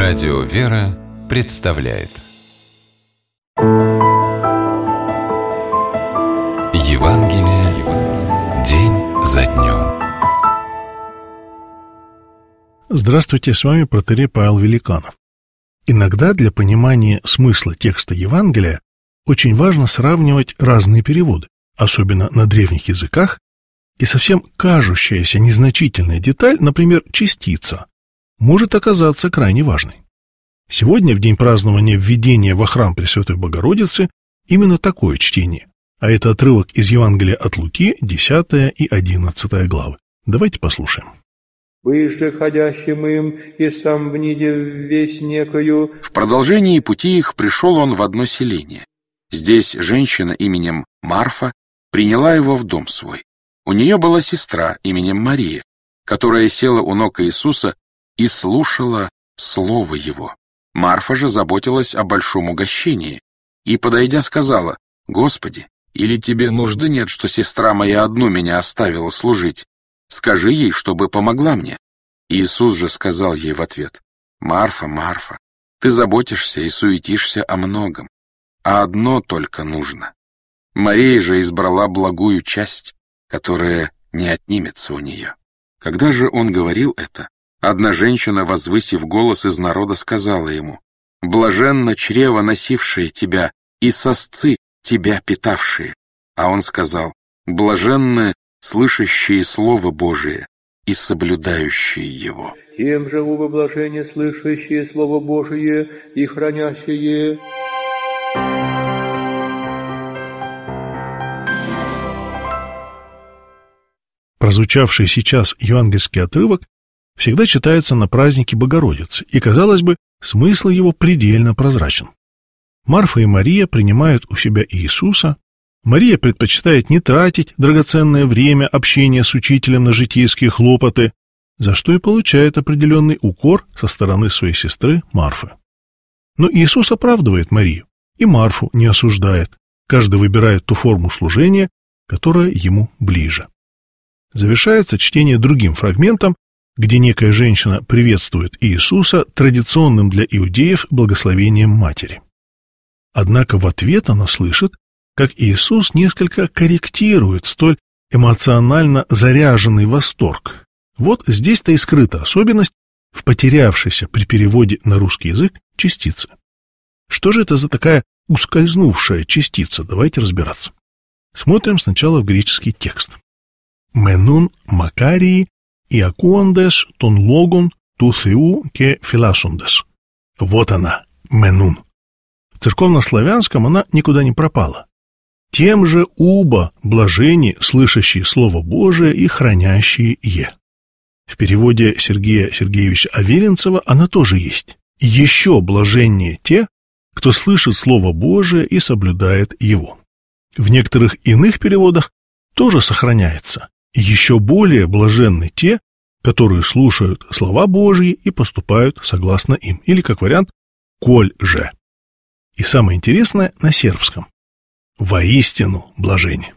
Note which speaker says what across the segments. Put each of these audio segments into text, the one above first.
Speaker 1: Радио «Вера» представляет Евангелие день за днем.
Speaker 2: Здравствуйте, с вами протоиерей Павел Великанов. Иногда для понимания смысла текста Евангелия очень важно сравнивать разные переводы, особенно на древних языках, и совсем кажущаяся незначительная деталь, например, частица, может оказаться крайне важной. Сегодня, в день празднования введения во храм Пресвятой Богородицы, именно такое чтение, а это отрывок из Евангелия от Луки, 10 и 11 главы. Давайте послушаем.
Speaker 3: «Выше ходящим им, и сам вниде весь некою».
Speaker 4: В продолжении пути их пришел он в одно селение. Здесь женщина именем Марфа приняла его в дом свой. У нее была сестра именем Мария, которая села у ног Иисуса и слушала слово его. Марфа же заботилась о большом угощении и, подойдя, сказала: «Господи, или тебе нужды нет, что сестра моя одну меня оставила служить? Скажи ей, чтобы помогла мне». Иисус же сказал ей в ответ: «Марфа, Марфа, ты заботишься и суетишься о многом, а одно только нужно. Мария же избрала благую часть, которая не отнимется у нее». Когда же он говорил это, одна женщина, возвысив голос из народа, сказала ему: «Блаженно чрево, носившее тебя, и сосцы, тебя питавшие». А он сказал: «Блаженны слышащие Слово Божие и соблюдающие его».
Speaker 3: Тем же убо блажение, слышащие Слово Божие и хранящие.
Speaker 2: Прозвучавший сейчас евангельский отрывок всегда читается на празднике Богородицы, и, казалось бы, смысл его предельно прозрачен. Марфа и Мария принимают у себя Иисуса. Мария предпочитает не тратить драгоценное время общения с учителем на житейские хлопоты, за что и получает определенный укор со стороны своей сестры Марфы. Но Иисус оправдывает Марию, и Марфу не осуждает. Каждый выбирает ту форму служения, которая ему ближе. Завершается чтение другим фрагментом, где некая женщина приветствует Иисуса традиционным для иудеев благословением матери. Однако в ответ она слышит, как Иисус несколько корректирует столь эмоционально заряженный восторг. Вот здесь-то и скрыта особенность в потерявшейся при переводе на русский язык частице. Что же это за такая ускользнувшая частица? Давайте разбираться. Смотрим сначала в греческий текст. «Менун макарии иакуандес тон логон ту θεού και φυλάσσοντες». Вот она, менун. В церковнославянском она никуда не пропала. Тем же убо блажени, слышащие Слово Божие и хранящие е. В переводе Сергея Сергеевича Аверинцева она тоже есть. Еще блаженнее те, кто слышит Слово Божие и соблюдает его. В некоторых иных переводах тоже сохраняется. Еще более блаженны те, которые слушают слова Божьи и поступают согласно им. Или, как вариант, «коль же». И самое интересное на сербском. «Воистину блажени».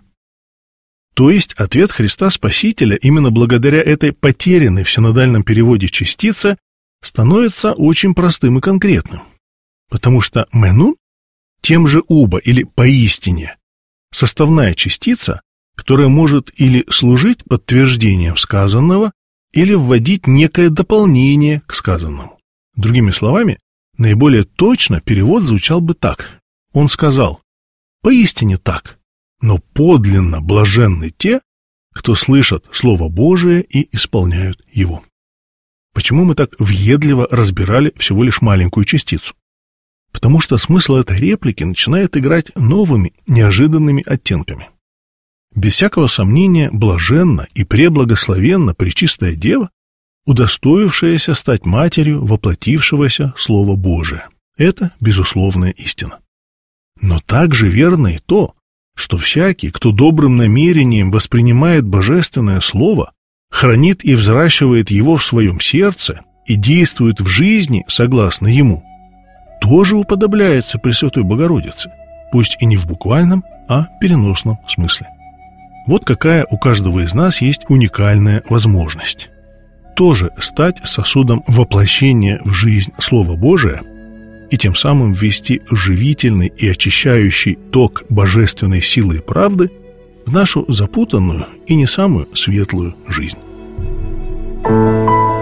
Speaker 2: То есть ответ Христа Спасителя именно благодаря этой потерянной в синодальном переводе частице становится очень простым и конкретным. Потому что «менун» тем же «убо» или «поистине» составная частица, которая может или служить подтверждением сказанного, или вводить некое дополнение к сказанному. Другими словами, наиболее точно перевод звучал бы так. Он сказал: «Поистине так, но подлинно блаженны те, кто слышат Слово Божие и исполняют его». Почему мы так въедливо разбирали всего лишь маленькую частицу? Потому что смысл этой реплики начинает играть новыми, неожиданными оттенками. Без всякого сомнения, блаженна и преблагословенна Пречистая Дева, удостоившаяся стать матерью воплотившегося Слова Божия. Это безусловная истина. Но также верно и то, что всякий, кто добрым намерением воспринимает Божественное Слово, хранит и взращивает его в своем сердце и действует в жизни согласно ему, тоже уподобляется Пресвятой Богородице, пусть и не в буквальном, а переносном смысле. Вот какая у каждого из нас есть уникальная возможность. тоже стать сосудом воплощения в жизнь Слова Божия и тем самым ввести живительный и очищающий ток божественной силы и правды в нашу запутанную и не самую светлую жизнь.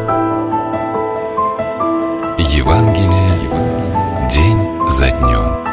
Speaker 1: Евангелие день за днем.